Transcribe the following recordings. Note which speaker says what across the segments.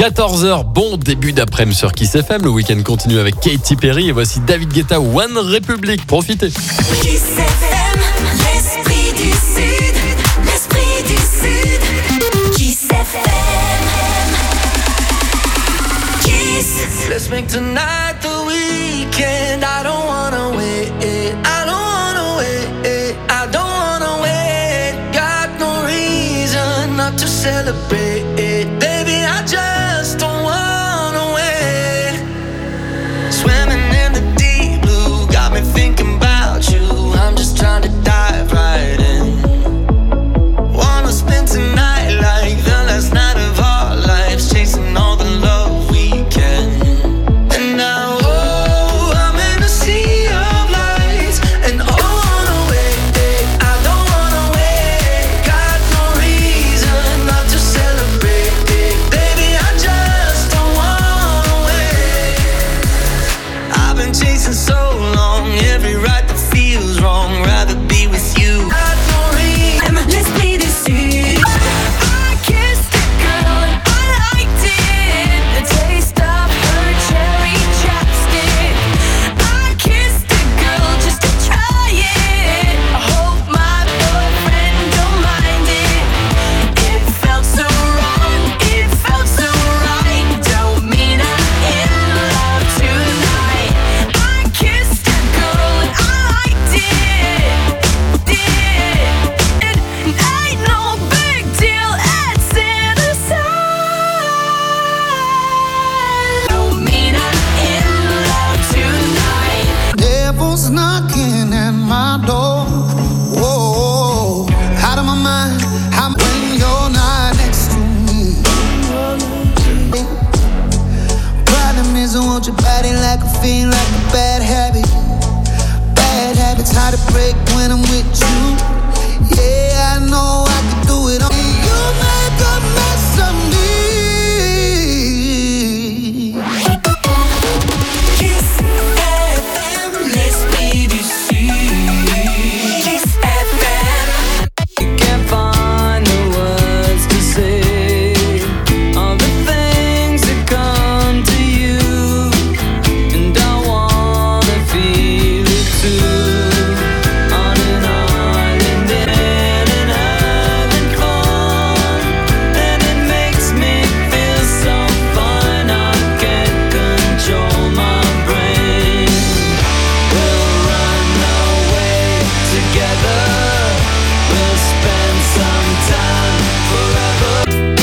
Speaker 1: 14h, bon début d'après-midi sur Kiss FM. Le week-end continue avec Katy Perry et voici David Guetta, One Republic. Profitez.
Speaker 2: Kiss FM, l'esprit du Sud, l'esprit du Sud. Kiss FM. Kiss.
Speaker 3: Let's make tonight the weekend. I don't wanna wait. I don't wanna wait. I don't wanna wait. Got no reason not to celebrate. Baby, I just don't wanna wait. Swimming in the deep blue, got me thinking about you. I'm just trying to dive right in. Wanna spend tonight like the last night of our lives, chasing all the love we can. And now, oh, I'm in a sea of lights, and all on the way. I don't wanna wait. Got no reason not to celebrate. Baby, I just don't wanna wait. I've been chasing so long, every ride that feels wrong. Rather be with you. Got no reason.
Speaker 2: L'esprit du Sud. I kissed a girl and I liked it. The taste of her cherry chapstick. I kissed a girl just to try it. I hope my boyfriend don't mind it. It felt so wrong, it felt so right. Don't mean I'm in love tonight. I kissed a girl and I liked it. It ain't no big deal, it's in a sign. Don't mean I'm in love tonight.
Speaker 4: Devil's knocking at my door. Whoa, out of my mind. I'm when you're not next to me. Problem is, I want your body like a fiend, like a bad habit. Bad habits hard to break when I'm with you. Yeah, I know I can do it all. You make a mess of me.
Speaker 2: Kiss FM, l'esprit du Sud. Kiss FM.
Speaker 3: Can't find the words to say all the things that come to you, and I wanna feel it too. On an island and having fun, and it makes me feel so fine. I can't control my brain. We'll run away together. We'll spend some time forever.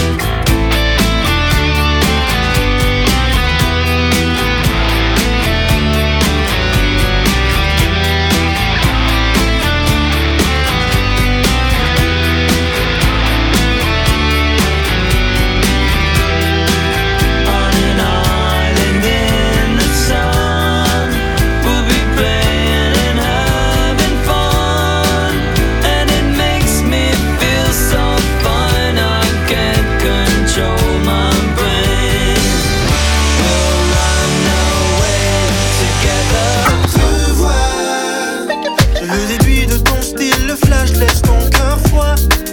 Speaker 3: On an island in the sun, we'll be playing and having fun, and it makes me feel so fine. I can't control my brain. We'll run away together.
Speaker 4: Te vois, je déduis de ton style, le flash laisse ton cœur froid.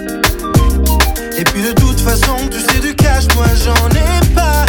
Speaker 4: Et puis de toute façon, tu sais du cash, moi j'en ai pas.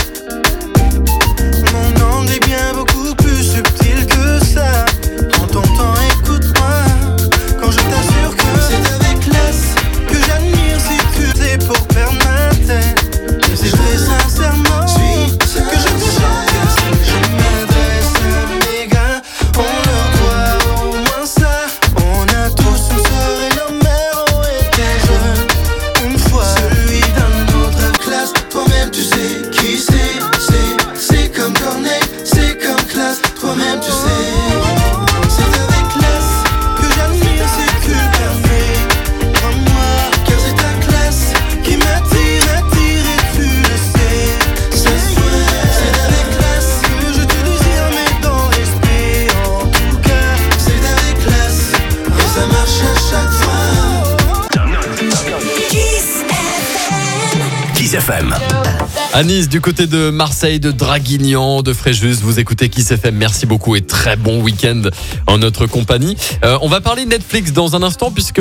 Speaker 4: Mon angle est bien beaucoup plus subtil que ça. Prends ton temps, écoute-moi. Quand je t'assure que c'est avec classe que j'admire si tu sais pour perdre ma tête. Et c'est vrai sincèrement que je te chante. Si je m'adresse à mes gars, on leur doit au moins ça. On a tous une sœur et nos mères ont été jeunes une fois. Celui d'un autre classe, toi-même tu sais qui c'est. C'est comme Corneille, c'est comme classe, toi-même tu sais. C'est avec classe que j'admire ces cubes parfaits. Crois-moi, car c'est ta classe qui m'attire et tu le sais. C'est avec classe que je te désire, mais dans l'esprit. En tout cas, c'est avec classe et ça marche à chaque fois.
Speaker 2: Kiss FM.
Speaker 5: Kiss FM.
Speaker 1: À Nice, du côté de Marseille, de Draguignan, de Fréjus, vous écoutez Kiss FM. Merci beaucoup et très bon week-end en notre compagnie. On va parler Netflix dans un instant puisque...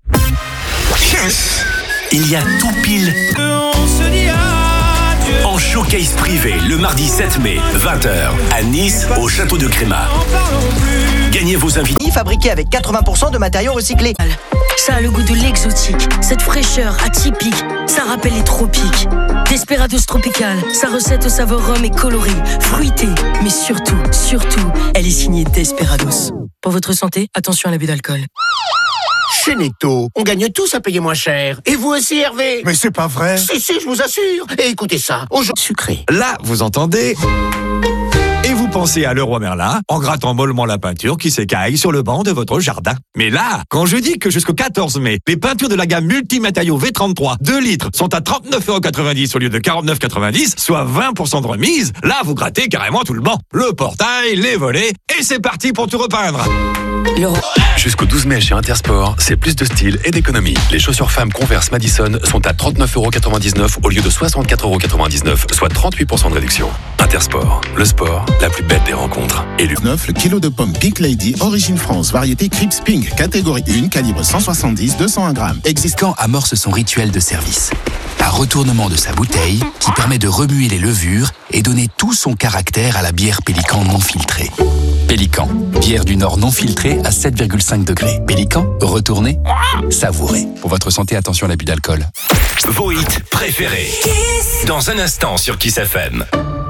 Speaker 5: Il y a tout pile
Speaker 3: On se dit adieu.
Speaker 5: en Showcase privé le mardi 7 mai, 20h, à Nice, au château de Crémat. Gagnez vos invités.
Speaker 6: Fabriqué avec 80% de matériaux recyclés.
Speaker 7: Ça a le goût de l'exotique, cette fraîcheur atypique, ça rappelle les tropiques. Desperados Tropical, sa recette au saveur rhum et colorée, fruitée, mais surtout, elle est signée Desperados. Pour votre santé, attention à l'abus d'alcool.
Speaker 8: Chez Netto, on gagne tous à payer moins cher. Et vous aussi, Hervé?
Speaker 9: Mais c'est pas vrai.
Speaker 8: Si, je vous assure. Et écoutez ça, aujourd'hui sucré.
Speaker 9: Là, vous entendez? Et vous pensez à Leroy Merlin en grattant mollement la peinture qui s'écaille sur le banc de votre jardin. Mais là, quand je dis que jusqu'au 14 mai, les peintures de la gamme Multimatériaux V33 2 litres sont à 39,90€ au lieu de 49,90€, soit 20% de remise, là, vous grattez carrément tout le banc. Le portail, les volets, et c'est parti pour tout repeindre.
Speaker 5: Jusqu'au 12 mai chez Intersport, c'est plus de style et d'économie. Les chaussures femmes Converse Madison sont à 39,99€ au lieu de 64,99€, soit 38% de réduction. Intersport, le sport, la plus belle des rencontres. Élu.
Speaker 10: 9, le kilo de pommes Pink Lady, origine France, variété Crips Pink, catégorie 1, calibre 170, 201 grammes.
Speaker 11: Quand amorce son rituel de service. Un retournement de sa bouteille qui permet de remuer les levures et donner tout son caractère à la bière Pélican non filtrée. Pélican, bière du Nord non filtrée à 7,5 degrés. Pélican, retournez, savourez. Pour votre santé, attention à l'abus d'alcool.
Speaker 5: Vos hits préférés. Dans un instant sur Kiss FM.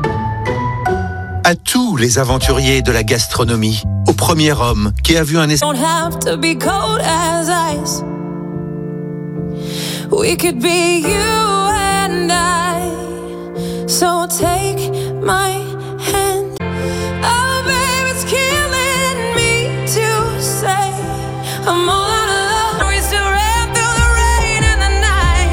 Speaker 12: À tous les aventuriers de la gastronomie, au premier homme qui a vu un
Speaker 2: Don't have to be cold as ice. We could be you and I. So take my hand. Oh, babe, it's killing me to say I'm all out of love. We still ran through the rain and the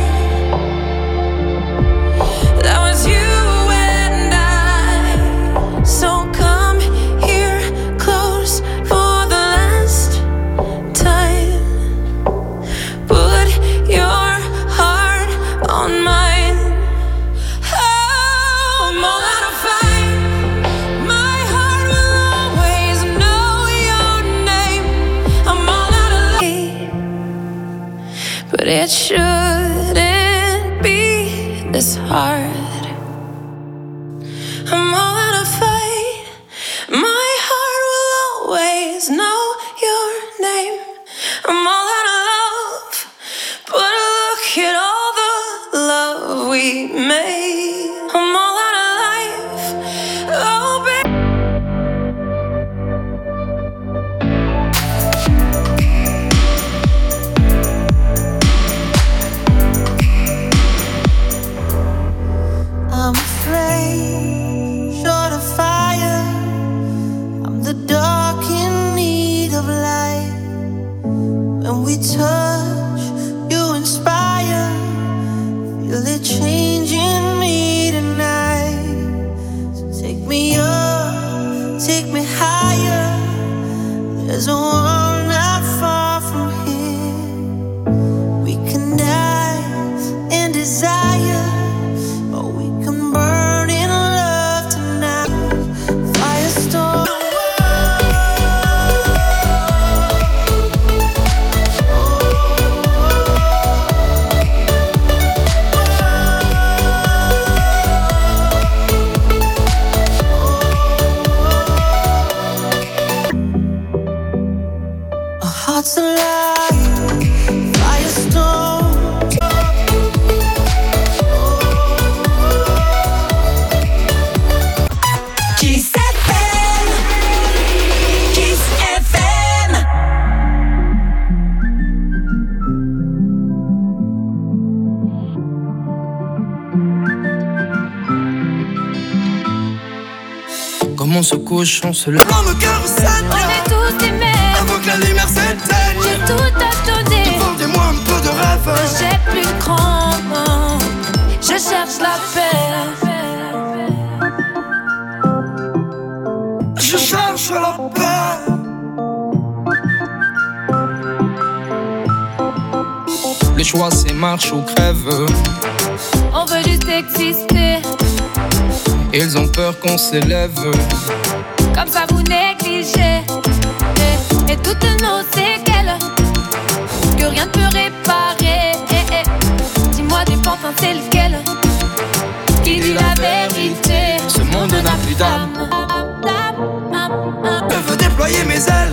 Speaker 2: night. That was you and I. So come here close for the last time. Put your on mine. Oh, I'm all out of fight. My heart will always know your name. I'm all out of love, but it shouldn't be this hard. I'm all out of fight. My heart will always know your name. I'm all out of love, but look at all the love we made. I'm all out of life. Oh, baby.
Speaker 3: I'm afraid, short of fire. I'm the dark in need of light. When we touch, you inspire. Feel it changing me tonight. So take me up, take me higher. There's a world not far from here. We can die in desire, or we can burn in love tonight. Firestorm. Hearts alive, firestorm.
Speaker 2: Kiss FM. Kiss FM.
Speaker 8: Comment ce cochon se lève?
Speaker 2: On est tous des mères.
Speaker 8: Avant que la lumière s'éteigne,
Speaker 2: J'ai tout à donner.
Speaker 8: vendez-moi un peu de rêve.
Speaker 2: J'ai plus grand. Je cherche la paix.
Speaker 8: Je cherche la paix. Le choix c'est marche ou crève.
Speaker 2: On veut juste exister.
Speaker 8: Ils ont peur qu'on s'élève.
Speaker 2: Comme ça vous négligez. Et toutes nos séquelles que rien ne peut réparer. Dis-moi des pantins c'est lequel qui dit la vérité.
Speaker 4: déployer mes ailes.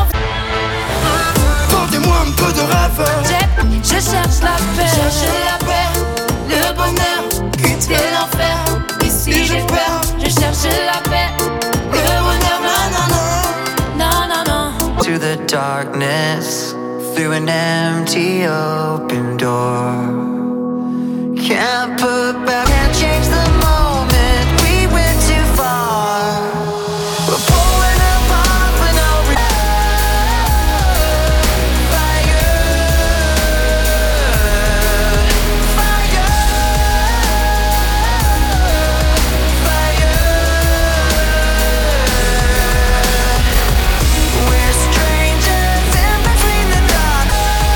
Speaker 4: Portez-moi un peu de rave.
Speaker 2: Je cherche la paix, le bonheur, quitter l'enfer. Ici j'ai peur, je cherche la paix, le bonheur, non.
Speaker 3: To the darkness, through an empty open door. Can't put back, can't change the moment. We went too far. We're pulling apart for no reason. We're strangers in between the dark.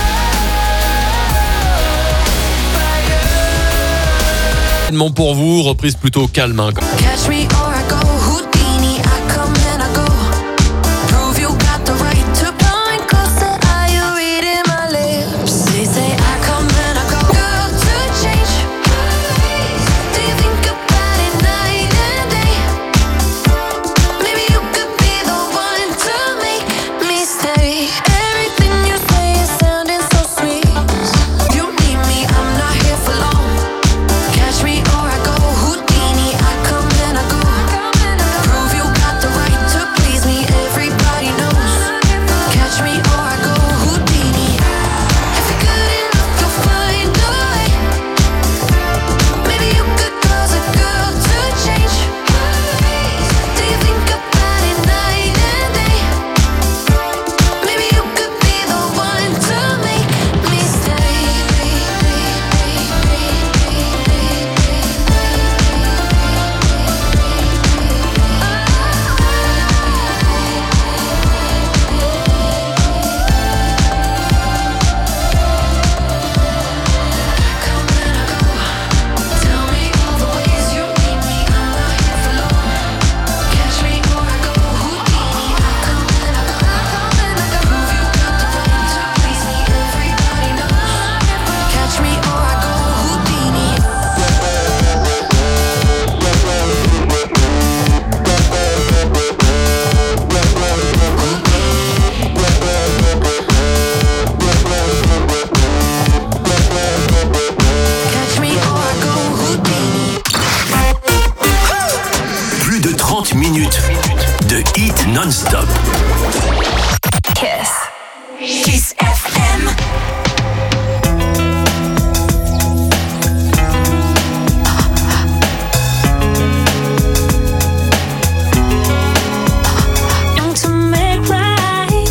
Speaker 1: Pour vous, reprise plutôt calme. Hein.
Speaker 2: Catch me or I go Houdini, I come and I go. Prove you got the right to point closer. Are you reading my lips? They say I come and I go. Girl, to change. Do you think about it night and day? Maybe you could be the one to make me stay. Everything you say is sounding so sweet. You need me, I'm not here for long. Catch me or I go Houdini, I come and I go. Prove you got the right to please me, everybody knows. Catch me or I go Houdini. If you're good enough, you'll find a way. Maybe you could cause a girl to change. Do you think about it night and day? Maybe you could be the one to make me stay. Tell me all the ways you need me, I'm not here for long. Catch me or I go Houdini, I come and I go. Prove you got the right to please me, everybody knows. Catch me or I go Houdini. Catch me or I go Houdini.
Speaker 13: Plus de 30 minutes de hit non-stop.
Speaker 2: Kiss FM. To make right,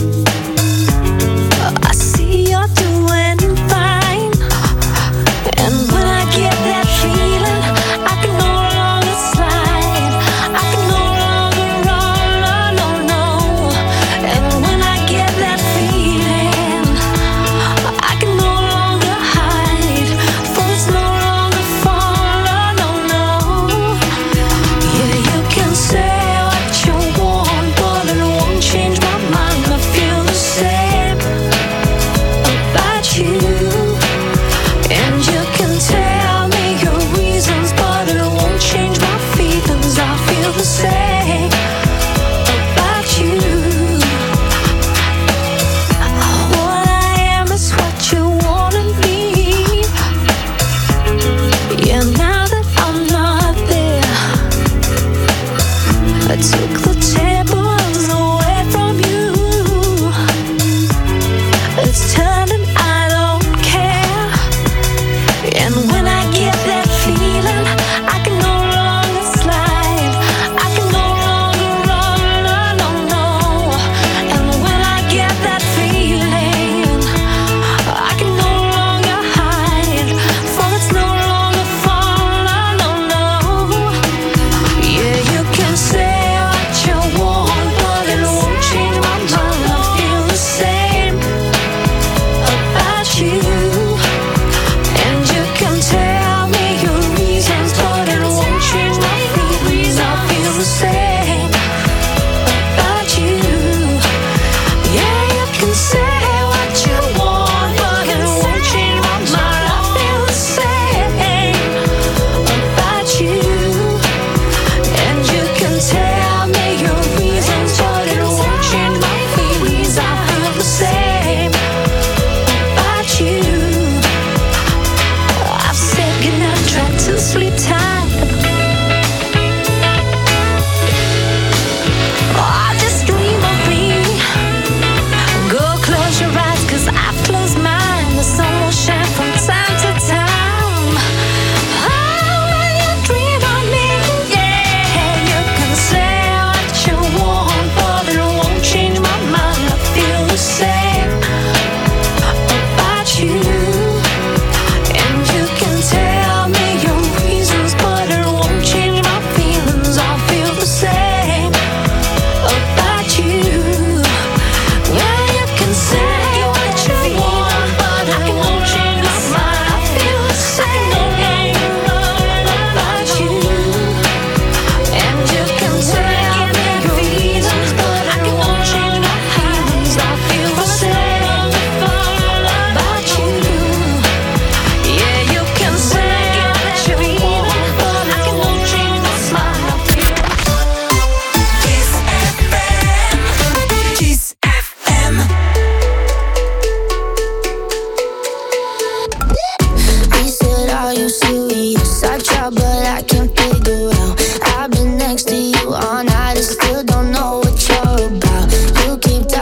Speaker 2: I see you're doing fine, and when I get that feeling, I can no longer slide, I can no longer run, no. And when I get that feeling,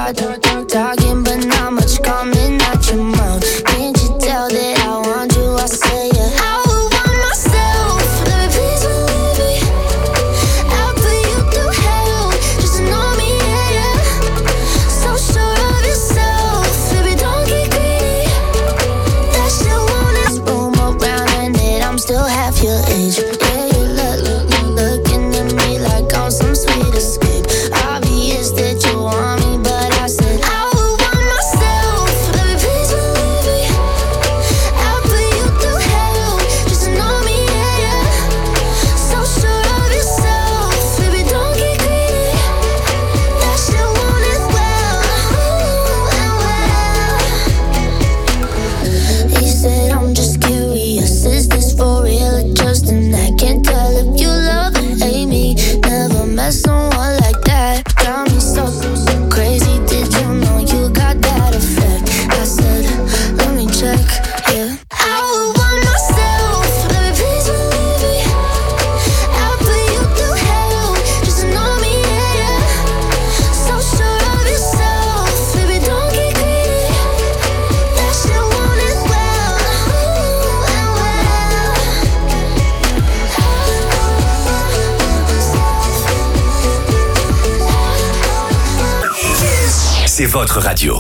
Speaker 2: talking, but not much coming out your mouth. Can't you tell that I want you? I say yeah. I would want myself. Let me please believe me. I'll put you through hell just to know me, yeah, yeah. So sure of yourself, baby, don't get greedy. That shit won't last. Roam around and it, I'm still half your age. Yeah, you looking at me like I'm some sweet escape. Obvious that you want me, but I said I would want myself. Let me please believe me. I'll put you through hell just to know me, yeah, yeah. So sure of yourself, baby, don't get greedy. That shit won't end well. He said I'm just curious, is this for real or just an act? Can't tell if you love or hate me. Never met someone like that. Got me so crazy. Did you know you got that effect? I said, let me check, yeah. I would want myself. Let me please believe me. I'll put you through hell just to know me, yeah, yeah. So sure of yourself, baby, don't get greedy. That shit won't end well.
Speaker 13: C'est votre radio.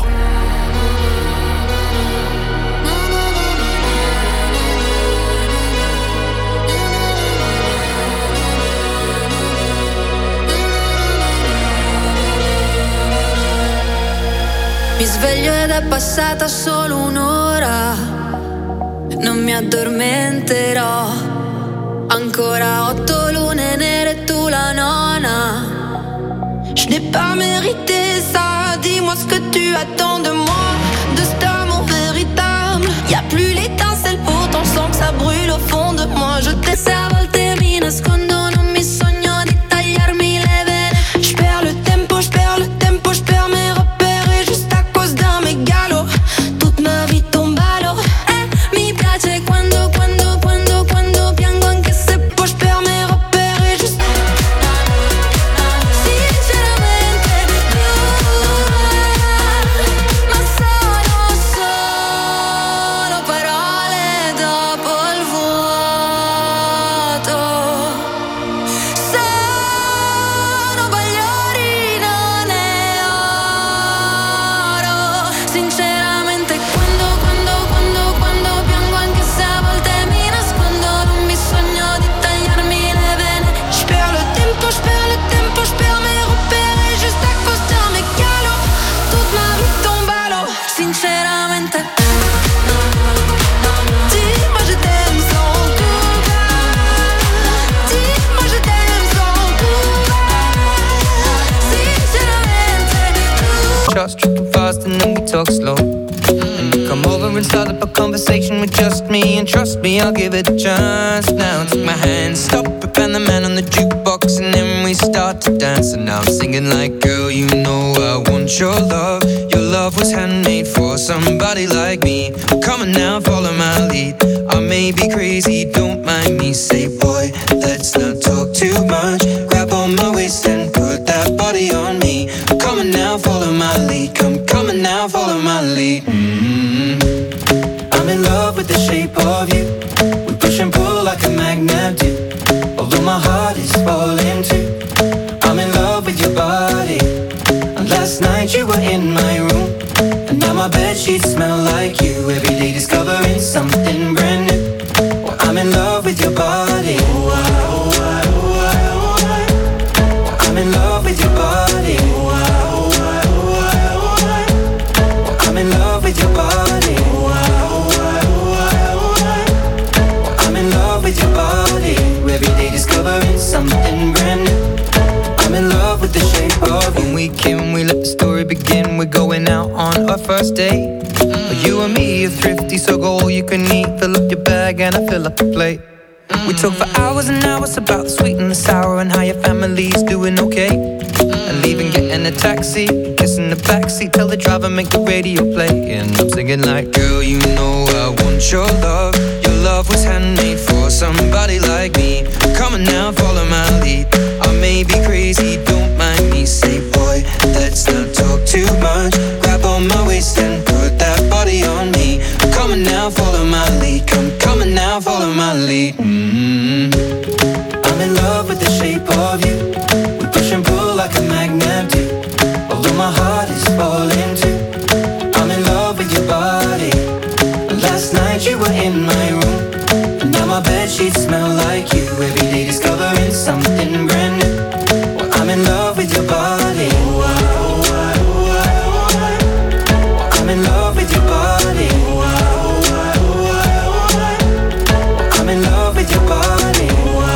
Speaker 2: Mi sveglio ed è passata solo un'ora. Non mi addormenterò. Ancora 8 lune nere e tu la nona. Je n'ai pas mérité ça. Dis-moi ce que tu attends de moi, de cet amour véritable. Y'a plus l'étincelle, pourtant je sens que ça brûle au fond de moi. Je te sais, a volte mi nascondo, non mi sogno di tagliarmi le vene. Je perds le tempo, je perds mes repères. Et juste à cause d'un mégalo, toute ma vie tombe à l'eau. Mi piace quando piango anche se poi je perds mes repères. Et juste ma solo parole dopo il vuoto. Sono bagliori, non è oro. Sinceramente quando piango anche se a volte mi nascondo, non mi sogno di tagliarmi le vene. Je perds le tempo, je perds mes repères. Et juste à cause d'un mégalo, toute ma vie tombe à l'eau. Sinceramente dis-moi je t'aime sans courage. Dis-moi je t'aime sans courage. Sinceramente
Speaker 14: Shots tripping fast and then we talk slow. And you come over and start up a conversation with just me. And trust me, I'll give it a chance. Now take my hand, stop it, and the man on the jukebox. And then we start to dance. And now I'm singing like, girl, you know I want your love. Your love was handmade for somebody like me. Come on now, follow my lead. I may be crazy, don't mind me. Say, boy, let's not talk too much. Grab on my waist and put that body on me. Come on now, follow my lead. Come on now, follow my lead. I'm in love with the shape of you. We push and pull like a magnet do. Although my heart is falling too. I'm in love with your body. And last night you were in my room. And now my bedsheets smell like you. Every day discovering something brand new. Well, I'm in love with your body. I'm in love with your body. I'm in love with your body. I'm in love with your body. Every day discovering something brand new. I'm in love with the shape of you. When we came, we let the story begin. We're going out on our first date. You and me are thrifty, so go all you can eat. Fill up your bag and I fill up the plate. We talk for hours and hours about the sweet and the sour and how your family's doing okay. And leaving, getting a taxi, kissing the backseat, tell the driver make the radio play. And I'm singing like, girl, you know I want your love. Your love was handmade for somebody like me. Come on now, follow my lead. I may be crazy, don't mind me. Say, boy, let's not talk too much. heart is falling too. I'm in love with your body. Last night you were in my room. Now my bedsheets smell like you. Every day discovering something brand new. Well, I'm in love with your body. I'm in love with your body. I'm in love with your body.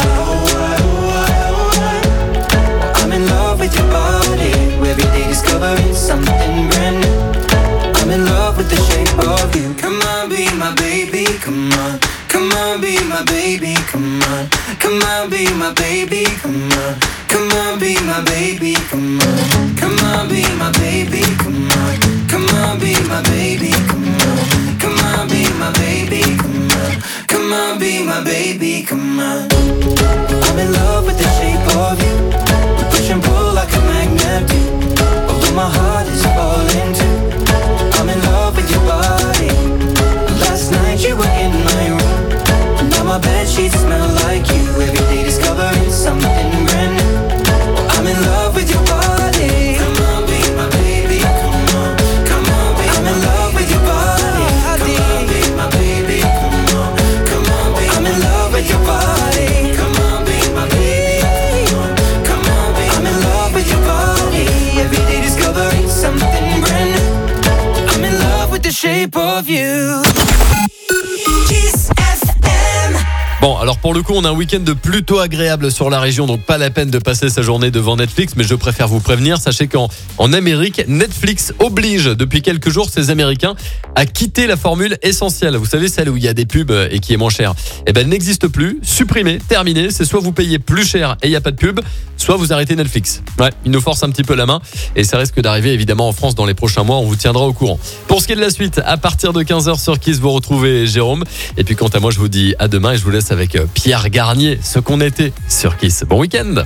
Speaker 14: I'm in love with your body. Every day discovering something brand new. I'm in love with the shape of you. Come on, be my baby, come on. Come on, be my baby, come on. Come on, be my baby, come on. Come on, be my baby, come on. Come on, be my baby, come on. Come on, be my baby, come on. Come on, be my baby, come on. Come on, be my baby, come on. I'm in love with the shape of you. We push and pull like a magnet do. Although my heart is falling too. I'm in love with your body. Last night you were in my room. Now my bedsheets smell like you. Every day discovering something brand new. I'm in love with your body. Come on, be my baby. Come on, come on, be I'm in love with your body. Come on, be my baby. Come on, come on, be I'm in love with your body. Come on, be my baby. Come on, be I'm in love with your body. Every day discovering something brand new. I'm in love with the shape of you. Kiss FM.
Speaker 1: Bon, alors pour le coup, on a un week-end plutôt agréable sur la région, donc pas la peine de passer sa journée devant Netflix, mais je préfère vous prévenir. Sachez qu'en Amérique, Netflix oblige depuis quelques jours ces Américains à quitter la formule essentielle. Vous savez, celle où il y a des pubs et qui est moins chère. Eh ben, elle n'existe plus, supprimée, terminée. C'est soit vous payez plus cher et il n'y a pas de pub, soit vous arrêtez Netflix. Ouais, ils nous forcent un petit peu la main et ça risque d'arriver évidemment en France dans les prochains mois. On vous tiendra au courant. Pour ce qui est de la suite, à partir de 15h sur Kiss, vous retrouvez Jérôme. Et puis quant à moi, je vous dis à demain et je vous laisse avec Pierre Garnier, ce qu'on était sur Kiss. Bon week-end.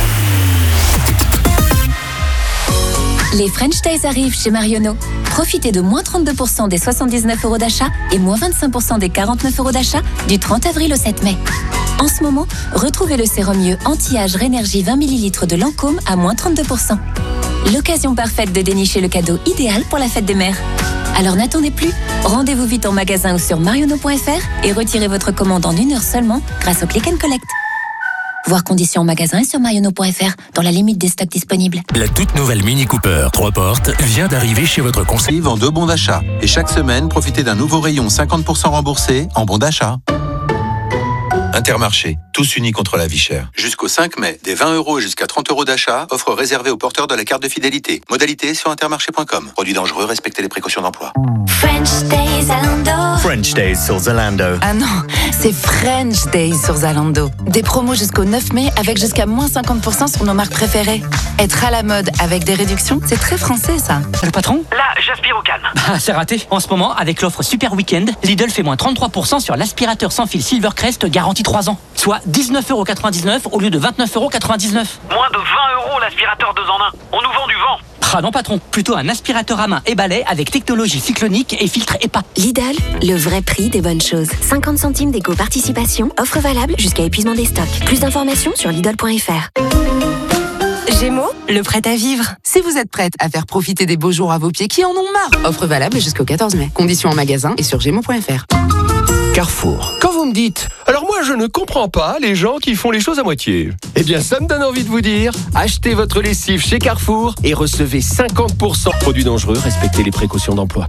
Speaker 15: Les French Days arrivent chez Marionneau. Profitez de moins 32% des 79 € d'achat et moins 25% des 49 € d'achat du 30 avril au 7 mai. En ce moment, retrouvez le sérum mieux anti-âge Rénergie 20 ml de Lancôme à moins 32%. L'occasion parfaite de dénicher le cadeau idéal pour la fête des mères. Alors n'attendez plus, rendez-vous vite en magasin ou sur marionneau.fr et retirez votre commande en 1 heure seulement grâce au Click and Collect. Voir conditions en magasin et sur marionneau.fr dans la limite des stocks disponibles.
Speaker 13: La toute nouvelle Mini Cooper 3 portes vient d'arriver chez votre conseiller.
Speaker 12: En 2 bons d'achat. Et chaque semaine, profitez d'un nouveau rayon 50% remboursé en bons d'achat. Intermarché, tous unis contre la vie chère. Jusqu'au 5 mai, des 20 € et jusqu'à 30 € d'achat, offre réservée aux porteurs de la carte de fidélité. Modalité sur intermarché.com. Produit dangereux, respectez les précautions d'emploi.
Speaker 15: French Days Zalando.
Speaker 16: French Days sur Zalando.
Speaker 17: Ah non, c'est French Days sur Zalando. Des promos jusqu'au 9 mai avec jusqu'à moins 50% sur nos marques préférées. Être à la mode avec des réductions, c'est très français ça.
Speaker 18: Le patron ? Là, j'aspire au calme. Ah, c'est raté. En ce moment, avec l'offre Super Weekend, Lidl fait moins 33% sur l'aspirateur sans fil Silvercrest garantie 3 ans. Soit 19,99 € au lieu de 29,99 €. Moins de 20 € l'aspirateur 2 en 1. On nous vend du vent. Ah non patron, plutôt un aspirateur à main et balai avec technologie cyclonique et filtre EPA.
Speaker 15: Lidl, le vrai prix des bonnes choses. 50 centimes d'éco-participation, offre valable jusqu'à épuisement des stocks. Plus d'informations sur Lidl.fr.
Speaker 17: Gémeaux, le prêt à vivre. Si vous êtes prête à faire profiter des beaux jours à vos pieds qui en ont marre, offre valable jusqu'au 14 mai. Conditions en magasin et sur Gémeaux.fr.
Speaker 19: Carrefour. Quand vous me dites, alors moi je ne comprends pas les gens qui font les choses à moitié. Eh bien ça me donne envie de vous dire, achetez votre lessive chez Carrefour et recevez 50% produits dangereux, respectez les précautions d'emploi.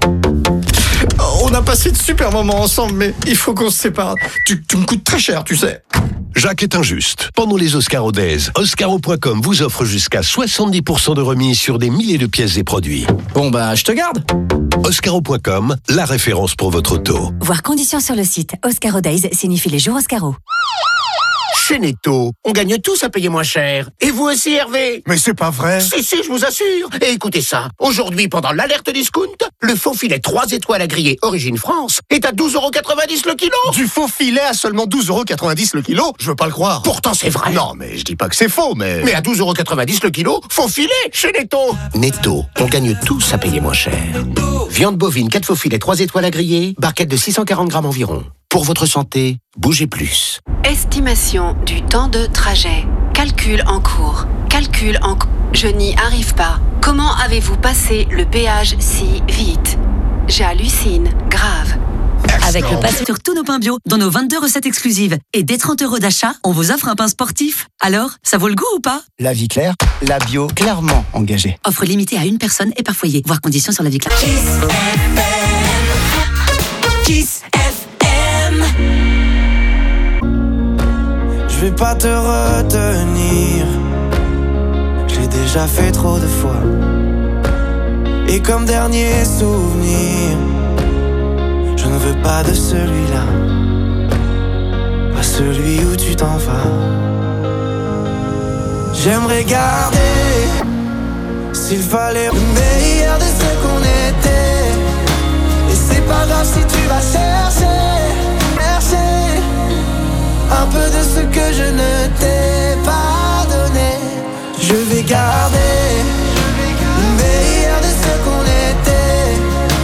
Speaker 20: On a passé de super moments ensemble, mais il faut qu'on se sépare. Tu me coûtes très cher, tu sais.
Speaker 21: Jacques est injuste. Pendant les Oscaro Days, Oscaro.com vous offre jusqu'à 70% de remise sur des milliers de pièces et produits.
Speaker 20: Bon bah, je te garde.
Speaker 21: Oscaro.com, la référence pour votre auto.
Speaker 15: Voir conditions sur le site. Oscaro Days signifie les jours Oscaro.
Speaker 8: Chez Netto, on gagne tous à payer moins cher. Et vous aussi, Hervé?
Speaker 20: Mais c'est pas vrai.
Speaker 8: Si, je vous assure. Et écoutez ça. Aujourd'hui, pendant l'alerte discount, le faux filet 3 étoiles à griller Origine France est à 12,90 € le kilo.
Speaker 20: Du faux filet à seulement 12,90 € le kilo? Je veux pas le croire.
Speaker 8: Pourtant, c'est vrai.
Speaker 20: Non, mais je dis pas que c'est faux, mais...
Speaker 8: Mais à 12,90 € le kilo, faux filet chez Netto. Netto, on gagne tous à payer moins cher. Viande bovine, 4 faux filets 3 étoiles à griller, barquette de 640 grammes environ. Pour votre santé, bougez plus.
Speaker 22: Estimation du temps de trajet. Calcul en cours.
Speaker 16: Calcul en... Je n'y arrive pas. Comment avez-vous passé le péage si vite? J'hallucine. Grave.
Speaker 22: Avec le pass sur tous nos pains bio, dans nos 22 recettes exclusives et dès 30 € d'achat, on vous offre un pain sportif. Alors, ça vaut le goût ou pas?
Speaker 6: La vie claire, la bio clairement engagée.
Speaker 22: Offre limitée à une personne et par foyer. Voir conditions sur la vie claire.
Speaker 3: Kiss FM.
Speaker 4: Je vais pas te retenir. J'ai déjà fait trop de fois. Et comme dernier souvenir, je ne veux pas de celui-là, pas celui où tu t'en vas. J'aimerais garder, s'il fallait, le meilleur de ce qu'on était. Et c'est pas grave si tu vas chercher un peu de ce que je ne t'ai pas donné. Je vais garder